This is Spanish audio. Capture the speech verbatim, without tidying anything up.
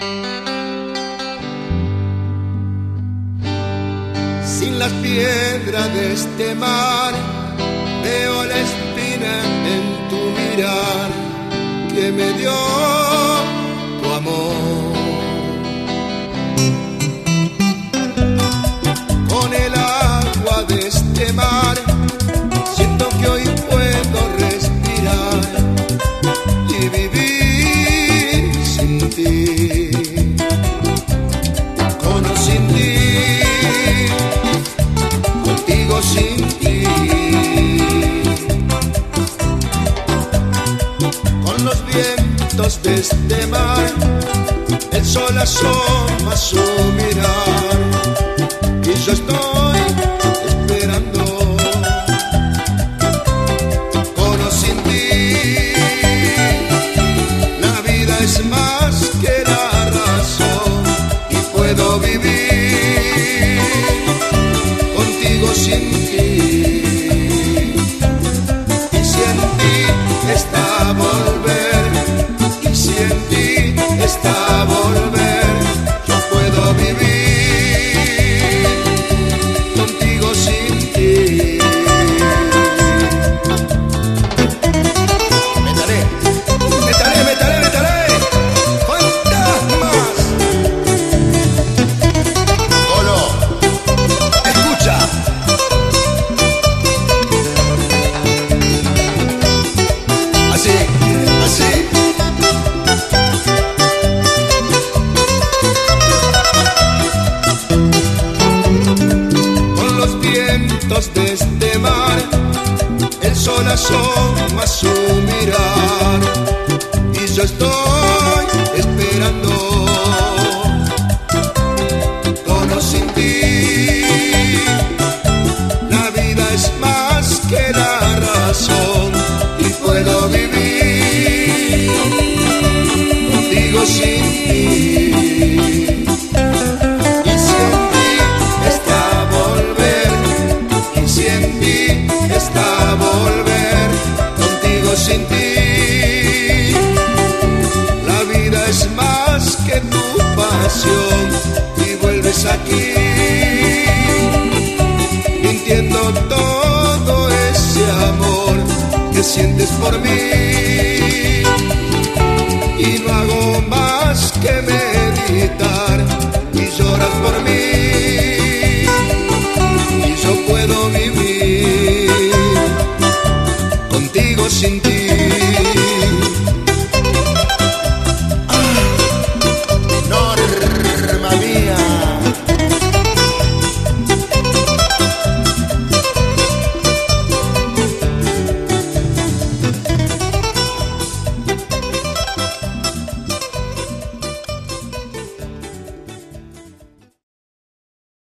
Sin las piedras de este mar, veo la espina en tu mirar que me dio tu amor. Con el agua de este mar, siento que hoy puedo respirar y vivir sin ti. Con o sin ti, contigo sin ti. Con los vientos de este mar, el sol asoma su mirar y yo estoy esperando. Con o sin ti, la vida es más que la razón y puedo vivir contigo sin ti. Y si en ti está volver, y si en ti está volver, yo puedo vivir contigo sin ti. Métale, métale, métale, métale, fantasmas. Colo, escucha. Así, así. Con los vientos de este mar, el sol asoma su mirar y yo estoy esperando. Con o sin ti, la vida es más que la razón y puedo vivir contigo sin ti. Y si en ti está volver, y si en ti está volver, contigo sin ti, la vida es más que tu pasión y vuelves aquí, mintiendo todo ese amor que sientes por mí. Y no hago más que meditar y lloras por mí. Y yo puedo vivir contigo sin ti.